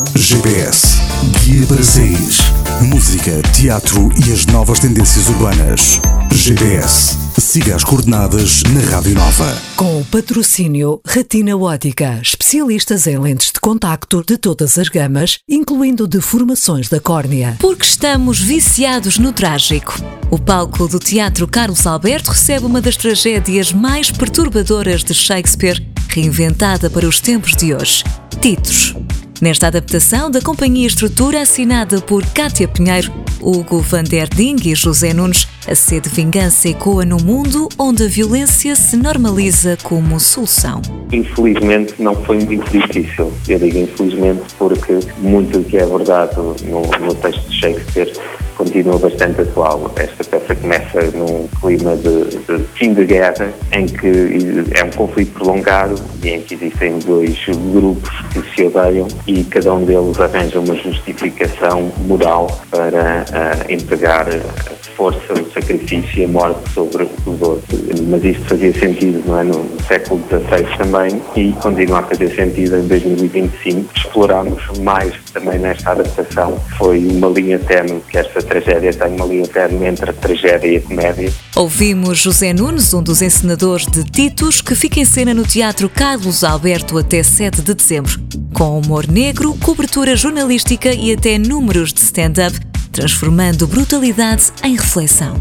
GPS, guia para saís. Música, teatro e as novas tendências urbanas. GPS, siga as coordenadas na Rádio Nova. Com o patrocínio Retina Ótica, especialistas em lentes de contacto de todas as gamas, incluindo deformações da córnea. Porque estamos viciados no trágico. O palco do Teatro Carlos Alberto recebe uma das tragédias mais perturbadoras de Shakespeare, reinventada para os tempos de hoje, Titos. Nesta adaptação da Companhia Estrutura, assinada por Cátia Pinheiro, Hugo van der Ding e José Nunes, a sede de vingança ecoa no mundo onde a violência se normaliza como solução. Infelizmente não foi muito difícil. Eu digo infelizmente porque muito do que é abordado no texto de Shakespeare continua bastante atual. Esta peça começa num clima de fim de guerra, em que é um conflito prolongado e em que existem dois grupos que se odeiam e cada um deles arranja uma justificação moral para empregar a força, o sacrifício e a morte sobre os outros. Mas isto fazia sentido, não é, no século XVI também, e continua a fazer sentido em 2025. Exploramos mais também nesta adaptação. Foi uma linha tênue, que esta tragédia tem uma linha tênue entre a tragédia e a comédia. Ouvimos José Nunes, um dos encenadores de Titos, que fica em cena no Teatro Carlos Alberto até 7 de dezembro. Com humor negro, cobertura jornalística e até números de stand-up, transformando brutalidade em reflexão.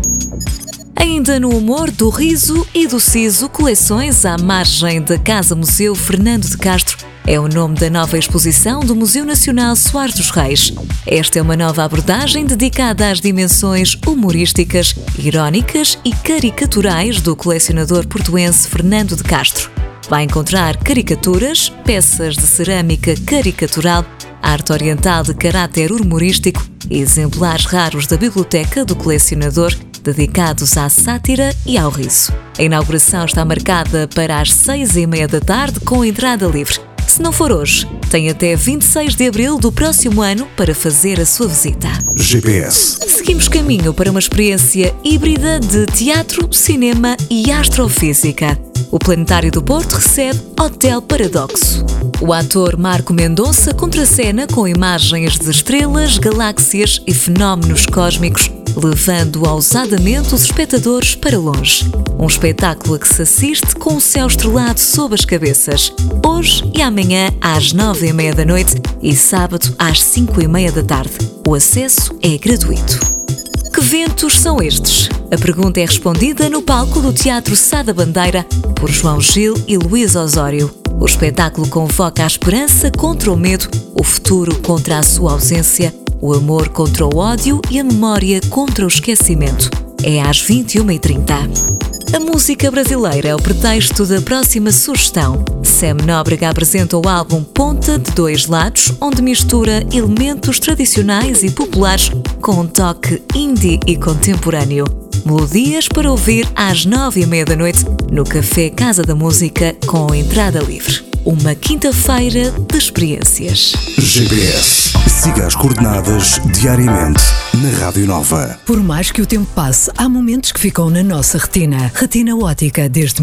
Ainda no humor do riso e do siso, coleções à margem da Casa-Museu Fernando de Castro é o nome da nova exposição do Museu Nacional Soares dos Reis. Esta é uma nova abordagem dedicada às dimensões humorísticas, irónicas e caricaturais do colecionador portuense Fernando de Castro. Vai encontrar caricaturas, peças de cerâmica caricatural, arte oriental de caráter humorístico e exemplares raros da biblioteca do colecionador dedicados à sátira e ao riso. A inauguração está marcada para as 6h30 da tarde com entrada livre. Se não for hoje, tem até 26 de abril do próximo ano para fazer a sua visita. GPS. Seguimos caminho para uma experiência híbrida de teatro, cinema e astrofísica. O Planetário do Porto recebe Hotel Paradoxo. O ator Marco Mendonça contracena com imagens de estrelas, galáxias e fenómenos cósmicos, levando ousadamente os espectadores para longe. Um espetáculo a que se assiste com o céu estrelado sob as cabeças. Hoje e amanhã às 9h30 da noite e sábado às 5h30 da tarde. O acesso é gratuito. Que ventos são estes? A pergunta é respondida no palco do Teatro Sá da Bandeira por João Gil e Luís Osório. O espetáculo convoca a esperança contra o medo, o futuro contra a sua ausência, o amor contra o ódio e a memória contra o esquecimento. É às 21h30. A música brasileira é o pretexto da próxima sugestão. Sam Nóbrega apresenta o álbum Ponta de Dois Lados, onde mistura elementos tradicionais e populares com um toque indie e contemporâneo. Melodias para ouvir às 9h30 da noite no Café Casa da Música com entrada livre. Uma quinta-feira de experiências. GPS. Siga as coordenadas diariamente na Rádio Nova. Por mais que o tempo passe, há momentos que ficam na nossa retina. Retina Ótica, desde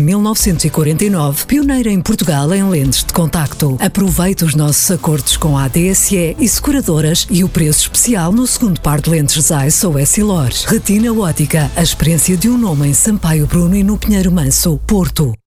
1949, pioneira em Portugal em lentes de contacto. Aproveite os nossos acordos com a ADSE e seguradoras e o preço especial no segundo par de lentes Zeiss ou Essilor. Retina Ótica, a experiência de um nome em Sampaio Bruno e no Pinheiro Manso, Porto.